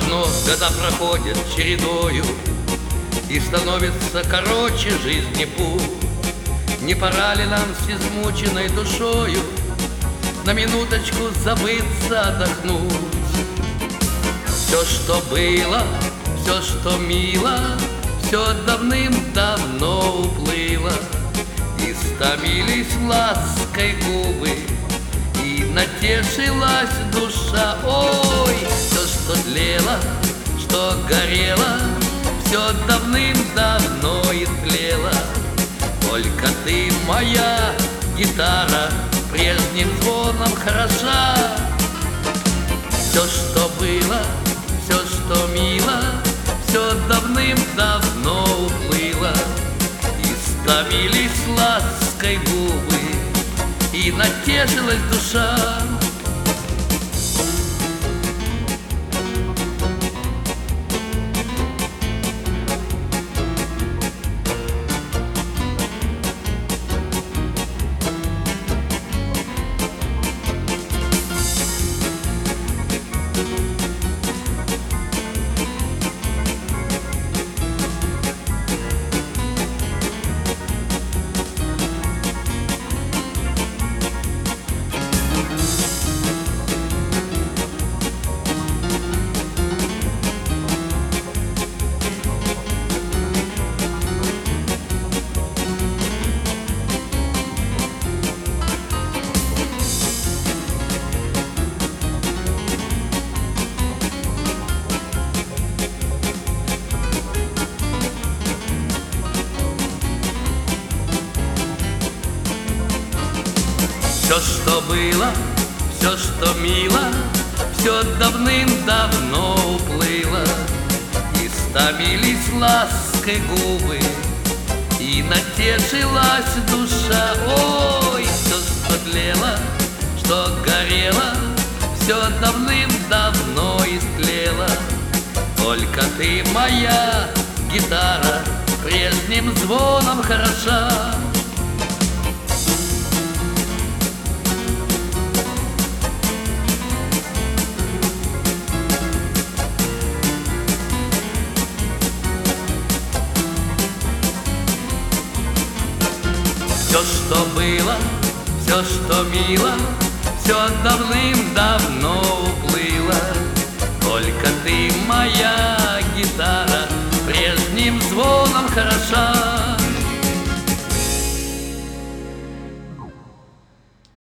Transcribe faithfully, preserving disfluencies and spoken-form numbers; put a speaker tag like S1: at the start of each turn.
S1: окно года проходят чередою, и становится короче жизни путь. Не пора ли нам с измученной душою на минуточку забыться, отдохнуть? Все, что было, все, что мило, все давным-давно уплыло. Истомились лаской губы, и натешилась душа. Ой, все, что тлело, что горело, все давным-давно истлело. Только ты, моя гитара, прежним звоном хороша. Все, что было, все, что мило, все давным-давно уплыло. Истомились лаской губы, и натешилась душа. Все, что было, все, что мило, все давным-давно уплыло. Истомились лаской губы, и натешилась душа. Ой, все, что тлело, что горело, все давным-давно истлело. Только ты, моя гитара, прежним звоном хороша. Все, что было, все, что мило, все давным-давно уплыло. Только ты, моя гитара, прежним звоном хороша.